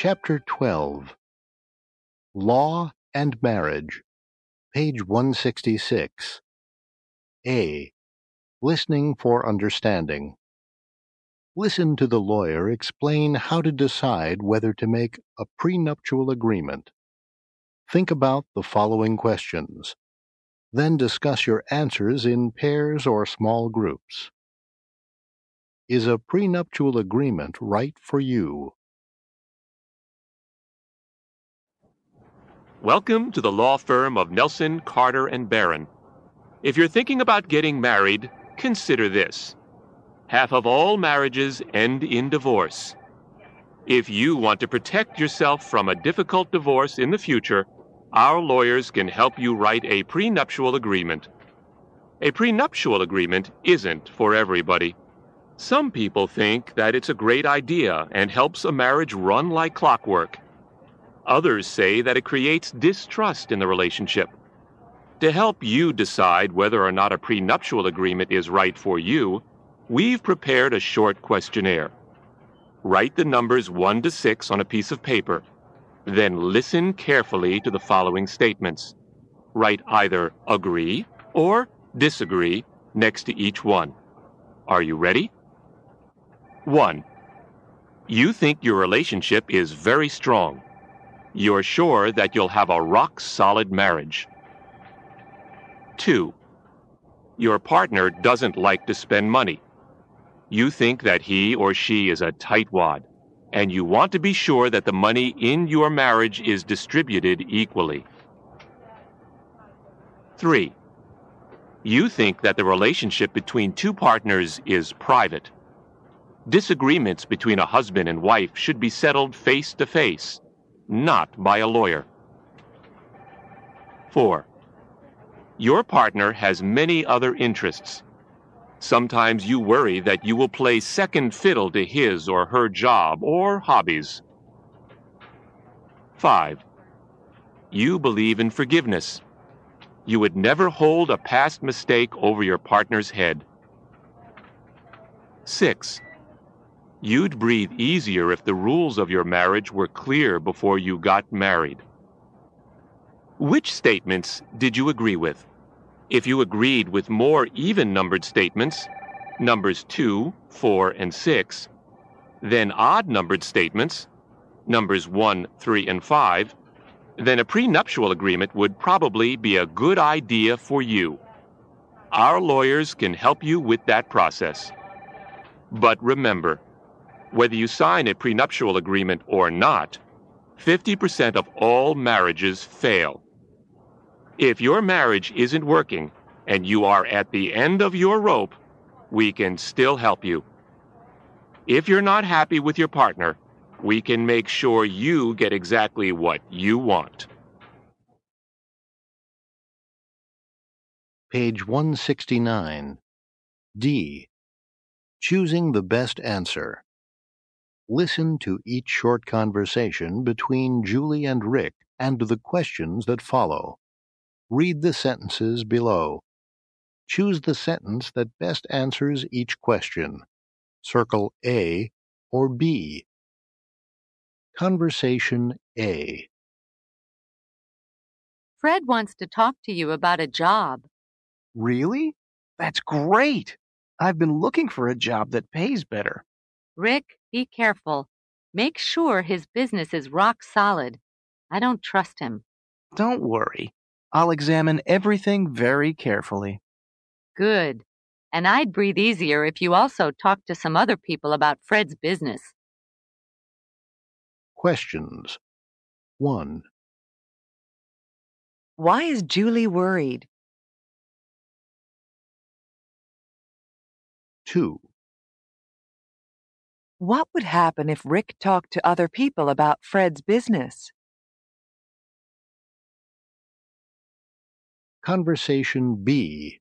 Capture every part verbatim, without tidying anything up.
Chapter twelve. Law and Marriage, page one sixty-six. A. Listening for understanding. Listen to the lawyer explain how to decide whether to make a prenuptial agreement. Think about the following questions. Then discuss your answers in pairs or small groups. Is a prenuptial agreement right for you? Welcome to the law firm of Nelson, Carter, and Barron. If you're thinking about getting married, consider this. Half of all marriages end in divorce. If you want to protect yourself from a difficult divorce in the future, our lawyers can help you write a prenuptial agreement. A prenuptial agreement isn't for everybody. Some people think that it's a great idea and helps a marriage run like clockwork. Others say that it creates distrust in the relationship. To help you decide whether or not a prenuptial agreement is right for you, we've prepared a short questionnaire. Write the numbers one to six on a piece of paper. Then listen carefully to the following statements. Write either agree or disagree next to each one. Are you ready? One. You think your relationship is very strong. You're sure that you'll have a rock-solid marriage. Two. Your partner doesn't like to spend money. You think that he or she is a tightwad, and you want to be sure that the money in your marriage is distributed equally. Three. You think that the relationship between two partners is private. Disagreements between a husband and wife should be settled face to face, not by a lawyer. Four. Your partner has many other interests. Sometimes you worry that you will play second fiddle to his or her job or hobbies. Five. You believe in forgiveness. You would never hold a past mistake over your partner's head. Six. You'd breathe easier if the rules of your marriage were clear before you got married. Which statements did you agree with? If you agreed with more even-numbered statements, numbers two, four, and six, then odd-numbered statements, numbers one, three, and five, then a prenuptial agreement would probably be a good idea for you. Our lawyers can help you with that process. But remember, whether you sign a prenuptial agreement or not, fifty percent of all marriages fail. If your marriage isn't working and you are at the end of your rope, we can still help you. If you're not happy with your partner, we can make sure you get exactly what you want. Page one sixty-nine. D. Choosing the best answer. Listen to each short conversation between Julie and Rick and the questions that follow. Read the sentences below. Choose the sentence that best answers each question. Circle A or B. Conversation A. Fred wants to talk to you about a job. Really? That's great. I've been looking for a job that pays better. Rick, be careful. Make sure his business is rock solid. I don't trust him. Don't worry. I'll examine everything very carefully. Good. And I'd breathe easier if you also talked to some other people about Fred's business. Questions. one. Why is Julie worried? two. What would happen if Rick talked to other people about Fred's business? Conversation B.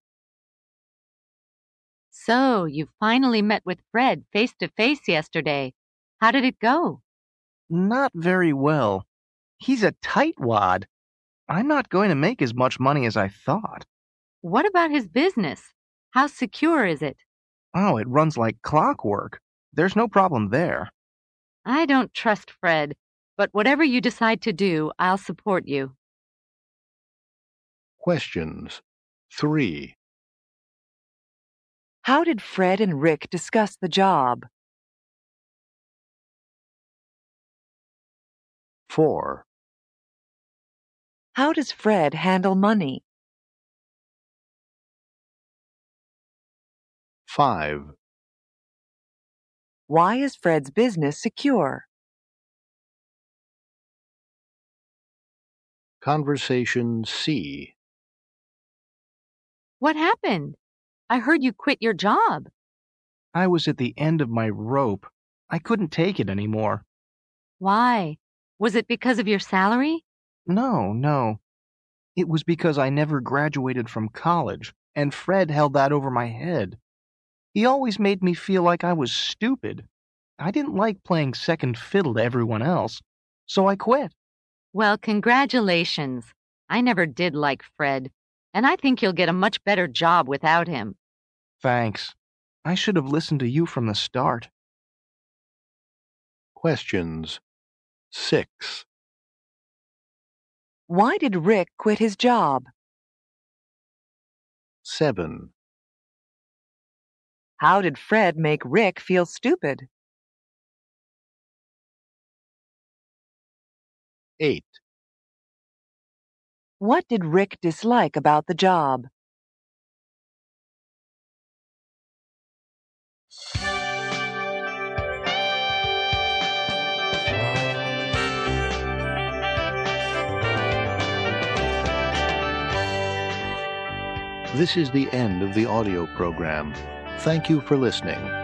So, you finally met with Fred face to face yesterday. How did it go? Not very well. He's a tightwad. I'm not going to make as much money as I thought. What about his business? How secure is it? Oh, it runs like clockwork. There's no problem there. I don't trust Fred. But whatever you decide to do, I'll support you. Questions. three. How did Fred and Rick discuss the job? four. How does Fred handle money? five. Why is Fred's business secure? Conversation C. What happened? I heard you quit your job. I was at the end of my rope. I couldn't take it anymore. Why? Was it because of your salary? No, no. It was because I never graduated from college, and Fred held that over my head. He always made me feel like I was stupid. I didn't like playing second fiddle to everyone else, so I quit. Well, congratulations. I never did like Fred, and I think you'll get a much better job without him. Thanks. I should have listened to you from the start. Questions. six. Why did Rick quit his job? seven. How did Fred make Rick feel stupid? eight. What did Rick dislike about the job? This is the end of the audio program. Thank you for listening.